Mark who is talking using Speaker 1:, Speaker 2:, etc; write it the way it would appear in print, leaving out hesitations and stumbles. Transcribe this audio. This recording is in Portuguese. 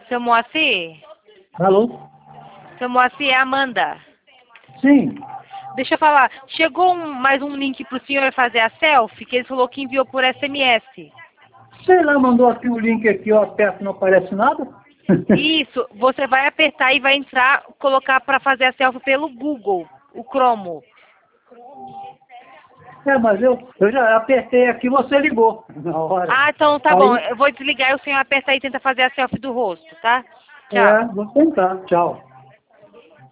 Speaker 1: Seu Moacir?
Speaker 2: Alô?
Speaker 1: Seu Moacir, é a Amanda.
Speaker 2: Sim.
Speaker 1: Deixa eu falar, chegou mais um link pro senhor fazer a selfie, que ele falou que enviou por SMS.
Speaker 2: Sei lá, mandou aqui o link aqui, eu aperto, não aparece nada?
Speaker 1: Isso, você vai apertar e vai entrar, colocar para fazer a selfie pelo Google, o Chrome.
Speaker 2: Mas eu já apertei aqui, você ligou na hora.
Speaker 1: Ah, então tá
Speaker 2: Aí,
Speaker 1: bom, eu vou desligar e o senhor aperta aí e tenta fazer a selfie do rosto, tá? Tchau.
Speaker 2: vou tentar. Tchau.